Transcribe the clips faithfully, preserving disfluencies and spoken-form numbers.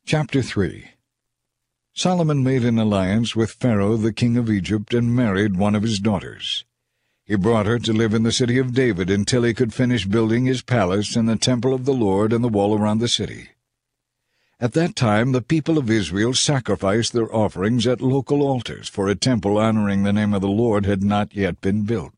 Chapter three. Solomon made an alliance with Pharaoh the king of Egypt and married one of his daughters. He brought her to live in the city of David until he could finish building his palace and the temple of the Lord and the wall around the city. At that time the people of Israel sacrificed their offerings at local altars, for a temple honoring the name of the Lord had not yet been built.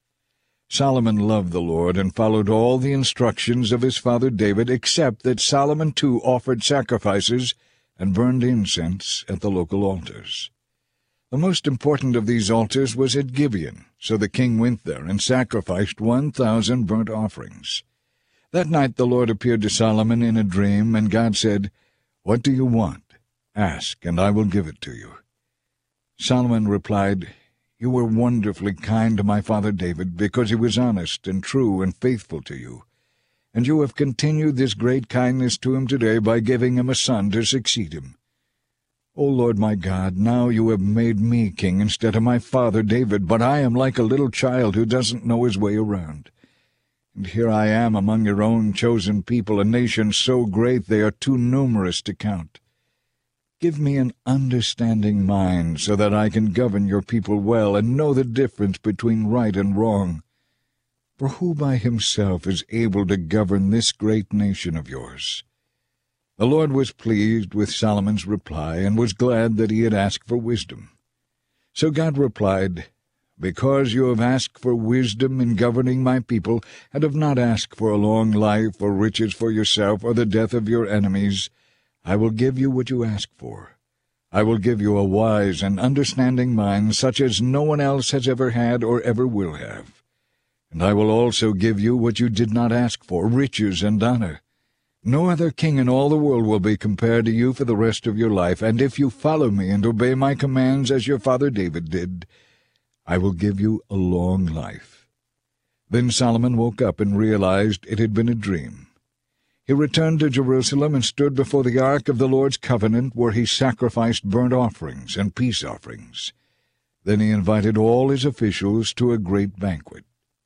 Solomon loved the Lord and followed all the instructions of his father David, except that Solomon too offered sacrifices and burned incense at the local altars. The most important of these altars was at Gibeon, so the king went there and sacrificed one thousand burnt offerings. That night the Lord appeared to Solomon in a dream, and God said, "What do you want? Ask, and I will give it to you." Solomon replied, "You were wonderfully kind to my father David, because he was honest and true and faithful to you. And you have continued this great kindness to him today by giving him a son to succeed him. O Lord my God, now you have made me king instead of my father David, but I am like a little child who doesn't know his way around. And here I am among your own chosen people, a nation so great they are too numerous to count. Give me an understanding mind so that I can govern your people well and know the difference between right and wrong. For who by himself is able to govern this great nation of yours?" The Lord was pleased with Solomon's reply and was glad that he had asked for wisdom. So God replied, "Because you have asked for wisdom in governing my people, and have not asked for a long life or riches for yourself or the death of your enemies, I will give you what you ask for. I will give you a wise and understanding mind, such as no one else has ever had or ever will have. And I will also give you what you did not ask for, riches and honor. No other king in all the world will be compared to you for the rest of your life, and if you follow me and obey my commands as your father David did, I will give you a long life." Then Solomon woke up and realized it had been a dream. He returned to Jerusalem and stood before the ark of the Lord's covenant, where he sacrificed burnt offerings and peace offerings. Then he invited all his officials to a great banquet.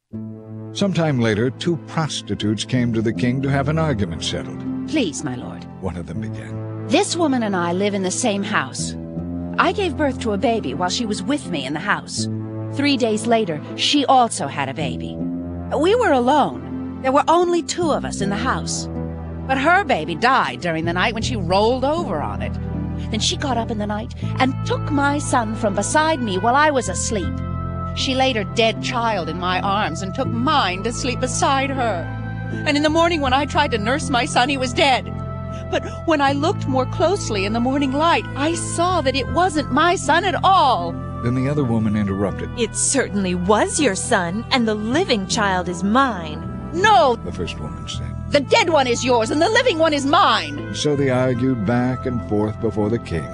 Sometime later, two prostitutes came to the king to have an argument settled. "Please, my lord," one of them began, "this woman and I live in the same house. I gave birth to a baby while she was with me in the house. Three days later, she also had a baby. We were alone. There were only two of us in the house. But her baby died during the night when she rolled over on it. Then she got up in the night and took my son from beside me while I was asleep. She laid her dead child in my arms and took mine to sleep beside her. And in the morning when I tried to nurse my son, he was dead. But when I looked more closely in the morning light, I saw that it wasn't my son at all." Then the other woman interrupted. "It certainly was your son, and the living child is mine." "No," the first woman said. "the dead one is yours, and the living one is mine." So they argued back and forth before the king.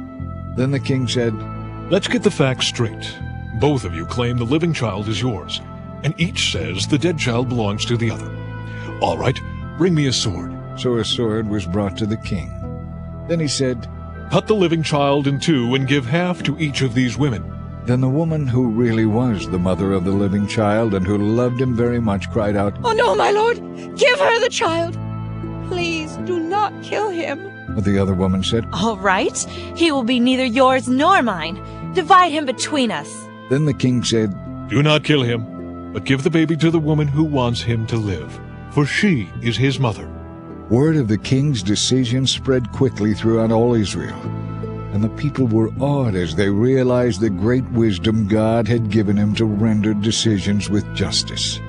Then the king said, "Let's get the facts straight. Both of you claim the living child is yours, and each says the dead child belongs to the other. All right, bring me a sword." So a sword was brought to the king. Then he said, "Cut the living child in two and give half to each of these women." Then the woman who really was the mother of the living child and who loved him very much cried out, "Oh no, my lord! Give her the child! Please do not kill him." But the other woman said, "All right, he will be neither yours nor mine. Divide him between us." Then the king said, "Do not kill him, but give the baby to the woman who wants him to live, for she is his mother." Word of the king's decision spread quickly throughout all Israel, and the people were awed as they realized the great wisdom God had given him to render decisions with justice.